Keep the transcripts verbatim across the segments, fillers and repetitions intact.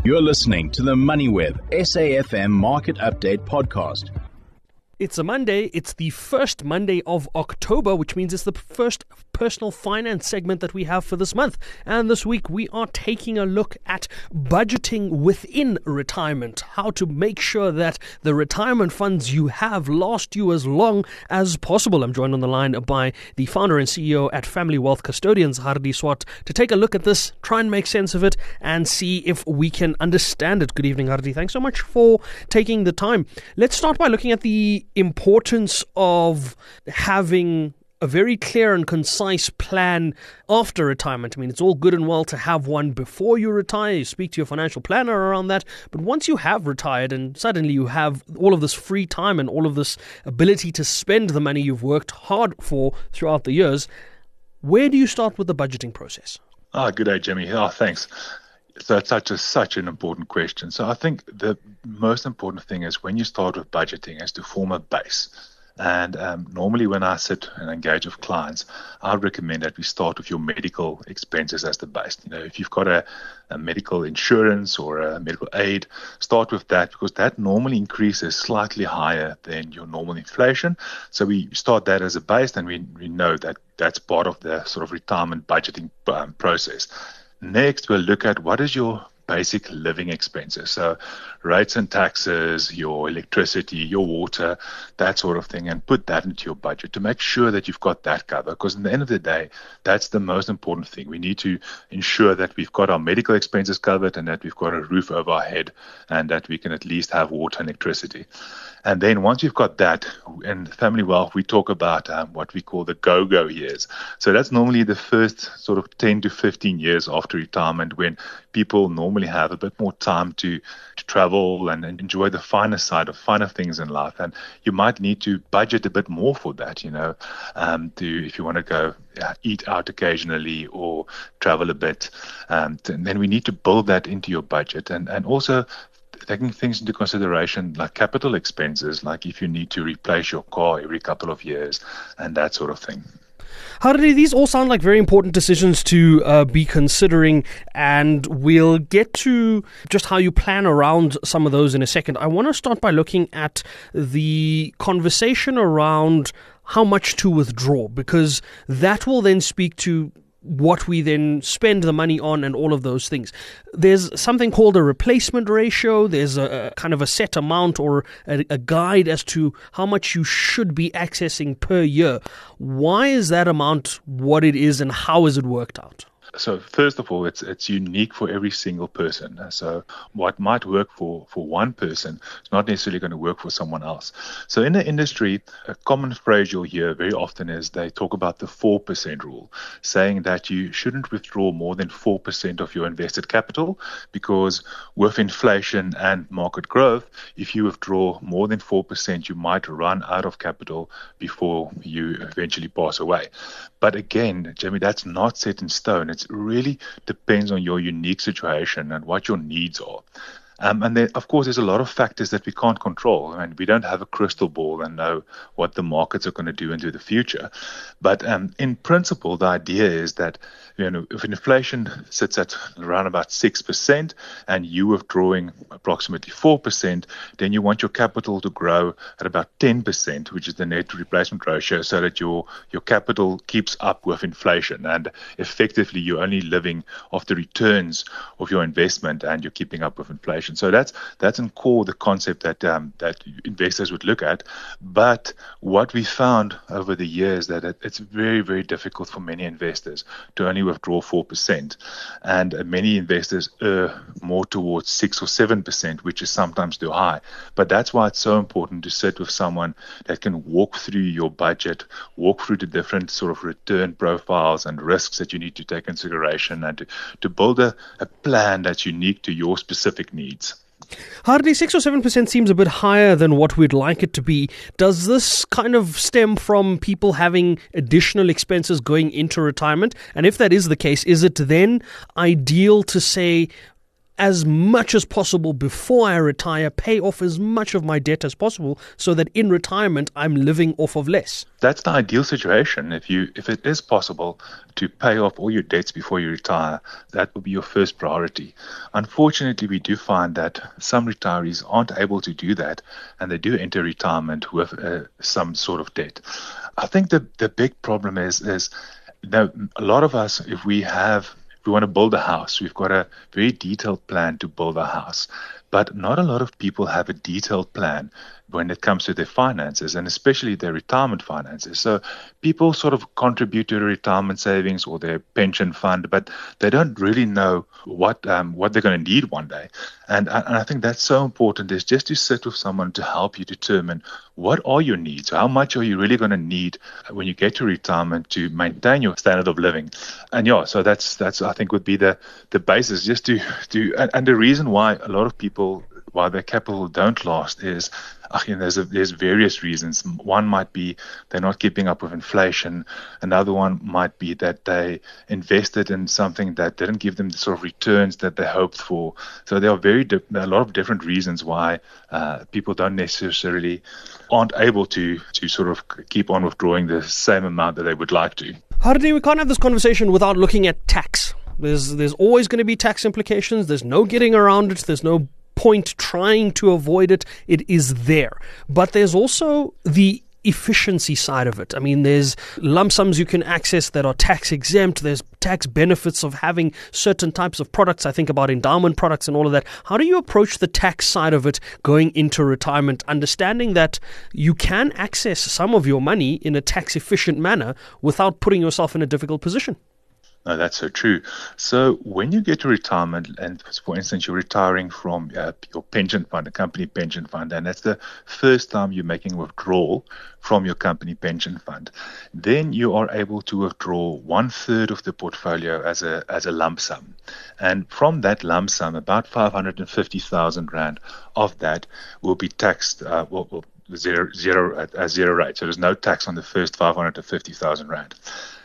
You're listening to the MoneyWeb S A F M Market Update Podcast. It's a Monday. It's the first Monday of October, which means it's the first personal finance segment that we have for this month. And this week we are taking a look at budgeting within retirement, how to make sure that the retirement funds you have last you as long as possible. I'm joined on the line by the founder and C E O at Family Wealth Custodians, Hardy Swart, to take a look at this, try and make sense of it, and see if we can understand it. Good evening, Hardy. Thanks so much for taking the time. Let's start by looking at the importance of having a very clear and concise plan after retirement. I mean, it's all good and well to have one before you retire. You speak to your financial planner around that. But once you have retired and suddenly you have all of this free time and all of this ability to spend the money you've worked hard for throughout the years, where do you start with the budgeting process? Ah, good day, Jimmy. Oh, thanks. So it's such a such an important question. So I think the most important thing is when you start with budgeting is to form a base. And um, normally when I sit and engage with clients, I recommend that we start with your medical expenses as the base. You know, if you've got a, a medical insurance or a medical aid, start with that because that normally increases slightly higher than your normal inflation. So we start that as a base, and we, we know that that's part of the sort of retirement budgeting um, process. Next, we'll look at what is your basic living expenses. So rates and taxes, your electricity, your water, that sort of thing, and put that into your budget to make sure that you've got that covered. Because at the end of the day, that's the most important thing. We need to ensure that we've got our medical expenses covered and that we've got a roof over our head and that we can at least have water and electricity. And then once you've got that, in Family Wealth, we talk about um, what we call the go-go years. So that's normally the first sort of ten to fifteen years after retirement when people normally have a bit more time to, to travel and, and enjoy the finer side of finer things in life. And you might need to budget a bit more for that, you know, um, to if you want to go yeah, eat out occasionally or travel a bit. Um, and then we need to build that into your budget and, and also taking things into consideration like capital expenses, like if you need to replace your car every couple of years and that sort of thing. Hardy, these all sound like very important decisions to uh, be considering, and we'll get to just how you plan around some of those in a second. I want to start by looking at the conversation around how much to withdraw, because that will then speak to what we then spend the money on and all of those things. There's something called a replacement ratio. There's a, a kind of a set amount or a, a guide as to how much you should be accessing per year. Why is that amount what it is and how is it worked out? So first of all, it's it's unique for every single person. So what might work for, for one person is not necessarily going to work for someone else. So in the industry, a common phrase you'll hear very often is they talk about the four percent rule, saying that you shouldn't withdraw more than four percent of your invested capital because with inflation and market growth, if you withdraw more than four percent, you might run out of capital before you eventually pass away. But again, Jimmy, that's not set in stone. It really depends on your unique situation and what your needs are. Um, and then, of course, there's a lot of factors that we can't control. I mean, we don't have a crystal ball and know what the markets are going to do into the future. But um, in principle, the idea is that, you know, if inflation sits at around about six percent and you withdrawing approximately four percent, then you want your capital to grow at about ten percent, which is the net replacement ratio, so that your, your capital keeps up with inflation. And effectively, you're only living off the returns of your investment and you're keeping up with inflation. So that's that's in core the concept that um, that investors would look at. But what we found over the years that it, it's very, very difficult for many investors to only withdraw four percent. And uh, many investors err more towards six or seven percent, which is sometimes too high. But that's why it's so important to sit with someone that can walk through your budget, walk through the different sort of return profiles and risks that you need to take into consideration and to, to build a, a plan that's unique to your specific needs. Hardly six or seven percent seems a bit higher than what we'd like it to be. Does this kind of stem from people having additional expenses going into retirement? And if that is the case, is it then ideal to say, as much as possible before I retire, pay off as much of my debt as possible so that in retirement I'm living off of less. That's the ideal situation. If you, if it is possible to pay off all your debts before you retire, that would be your first priority. Unfortunately, we do find that some retirees aren't able to do that, and they do enter retirement with uh, some sort of debt. I think the the big problem is is that a lot of us, if we have If we want to build a house, we've got a very detailed plan to build a house. But not a lot of people have a detailed plan when it comes to their finances, and especially their retirement finances. So people sort of contribute to their retirement savings or their pension fund, but they don't really know what um, what they're going to need one day. And, and I think that's so important, is just to sit with someone to help you determine what are your needs, how much are you really going to need when you get to retirement to maintain your standard of living. And yeah, so that's that's I think would be the the basis, just to to and, and the reason why a lot of people, why their capital don't last is, I mean, there's a, there's various reasons. One might be they're not keeping up with inflation. Another one might be that they invested in something that didn't give them the sort of returns that they hoped for. So there are very di- a lot of different reasons why uh, people don't necessarily aren't able to to sort of keep on withdrawing the same amount that they would like to. Hardy, we can't have this conversation without looking at tax. There's there's always going to be tax implications. There's no getting around it. There's no point trying to avoid it. It is there. But there's also the efficiency side of it. I mean, there's lump sums you can access that are tax exempt. There's tax benefits of having certain types of products. I think about endowment products and all of that. How do you approach the tax side of it going into retirement, understanding that you can access some of your money in a tax efficient manner without putting yourself in a difficult position? No, that's so true. So when you get to retirement, and for instance, you're retiring from uh, your pension fund, a company pension fund, and that's the first time you're making a withdrawal from your company pension fund, then you are able to withdraw one third of the portfolio as a as a lump sum. And from that lump sum, about five hundred fifty thousand rand of that will be taxed, uh, will, will zero, zero at a zero rate. So there's no tax on the first five hundred fifty thousand rand.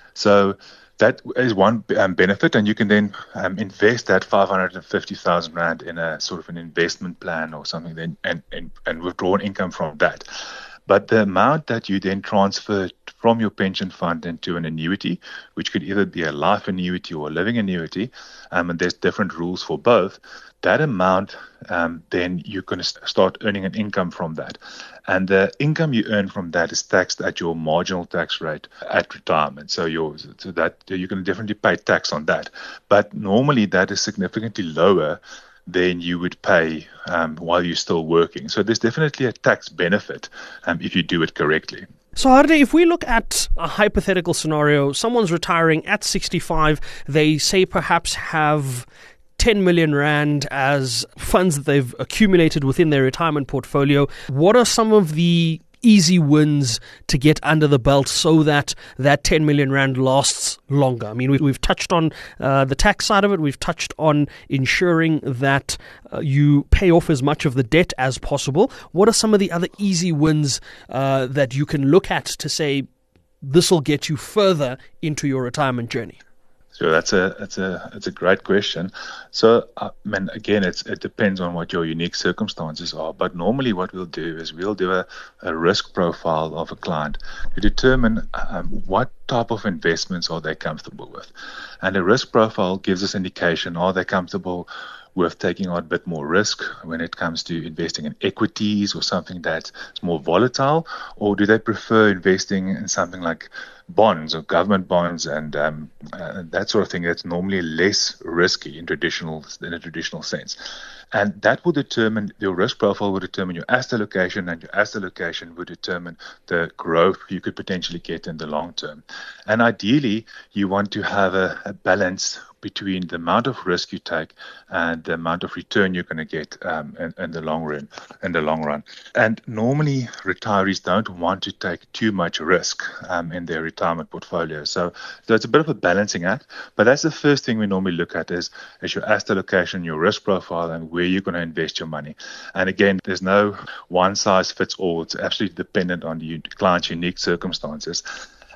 So that is one um, benefit, and you can then um, invest that five hundred fifty thousand rand in a sort of an investment plan or something, then and, and, and withdraw an income from that. But the amount that you then transfer from your pension fund into an annuity, which could either be a life annuity or a living annuity, um, and there's different rules for both, that amount, um, then you're going to start earning an income from that. And the income you earn from that is taxed at your marginal tax rate at retirement. So, you're, so that you can definitely pay tax on that. But normally that is significantly lower than you would pay um, while you're still working. So there's definitely a tax benefit um, if you do it correctly. So, Hardy, if we look at a hypothetical scenario, someone's retiring at sixty-five, they say perhaps have ten million rand as funds that they've accumulated within their retirement portfolio. What are some of the easy wins to get under the belt so that that ten million rand lasts longer? I mean, we, we've touched on uh, the tax side of it. We've touched on ensuring that uh, you pay off as much of the debt as possible. What are some of the other easy wins uh, that you can look at to say this will get you further into your retirement journey? So that's a that's a that's a great question. So I mean, again, it's it depends on what your unique circumstances are. But normally, what we'll do is we'll do a, a risk profile of a client to determine um, what type of investments are they comfortable with, and a risk profile gives us indication: are they comfortable with taking on a bit more risk when it comes to investing in equities or something that's more volatile, or do they prefer investing in something like bonds or government bonds and um, uh, that sort of thing that's normally less risky in traditional in a traditional sense. And that will determine, your risk profile will determine your asset allocation, and your asset allocation will determine the growth you could potentially get in the long term. And ideally, you want to have a, a balance between the amount of risk you take and the amount of return you're going to get um, in, in the long run. In the long run, and normally retirees don't want to take too much risk um, in their retirement portfolio. So, so it's a bit of a balancing act. But that's the first thing we normally look at is, is your asset allocation, your risk profile, and where you're going to invest your money. And again, there's no one size fits all. It's absolutely dependent on the client's unique circumstances.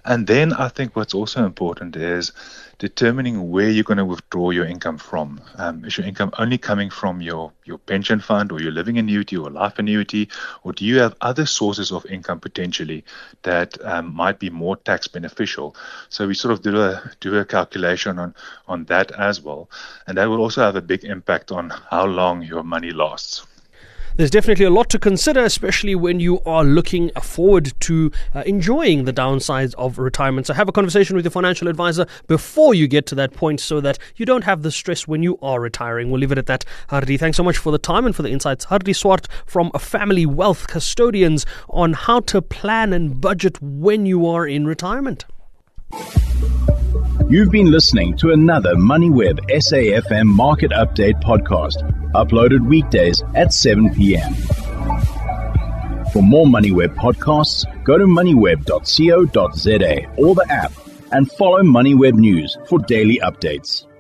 And then I think what's also important is determining where you're going to withdraw your income from. Um, is your income only coming from your, your pension fund or your living annuity or life annuity, or do you have other sources of income potentially that um, might be more tax beneficial? So we sort of do a do a calculation on, on that as well. And that will also have a big impact on how long your money lasts. There's definitely a lot to consider, especially when you are looking forward to uh, enjoying the downsides of retirement. So have a conversation with your financial advisor before you get to that point so that you don't have the stress when you are retiring. We'll leave it at that. Hardy, thanks so much for the time and for the insights. Hardy Swart from Family Wealth Custodians on how to plan and budget when you are in retirement. You've been listening to another MoneyWeb S A F M Market Update podcast, uploaded weekdays at seven p.m. For more MoneyWeb podcasts, go to moneyweb dot co dot za or the app and follow MoneyWeb News for daily updates.